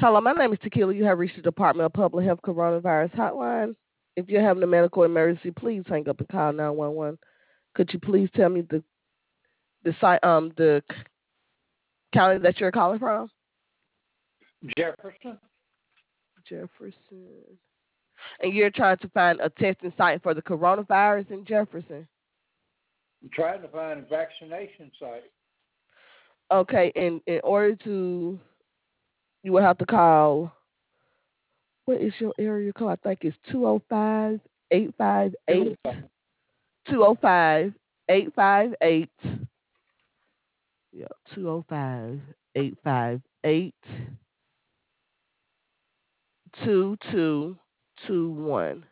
Hello, my name is Tequila. You have reached the Department of Public Health Coronavirus Hotline. If you're having a medical emergency, please hang up and call 911. Could you please tell me the county that you're calling from? Jefferson. Jefferson. And you're trying to find a testing site for the coronavirus in Jefferson. I'm trying to find a vaccination site. Okay, in order to, you will have to call. What is your area code? I think it's 205 858 205 858. Yeah, 205 858 2221.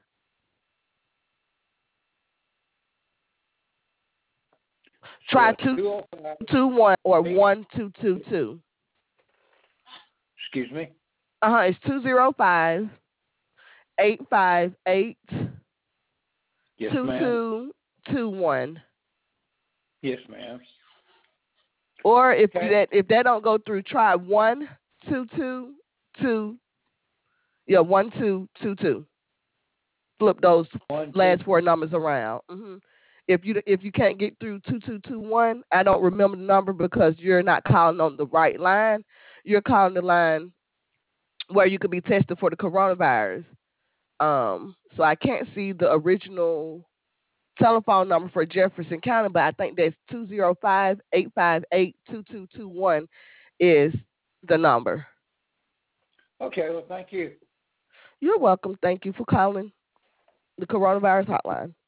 Try 205. 221 or 1222. Excuse me. It's 205 858 Yes, ma'am. 2221. Yes, ma'am. Or Okay. if that don't go through, try 1222. Yeah, 1222. Flip those One, two. last four numbers around. If you can't get through 2221, I don't remember the number because you're not calling on the right line. You're calling the line where you could be tested for the coronavirus. So I can't see the original telephone number for Jefferson County, but I think that's 205 858 2221 is the number. Okay. Well, thank you. You're welcome. Thank you for calling the coronavirus hotline.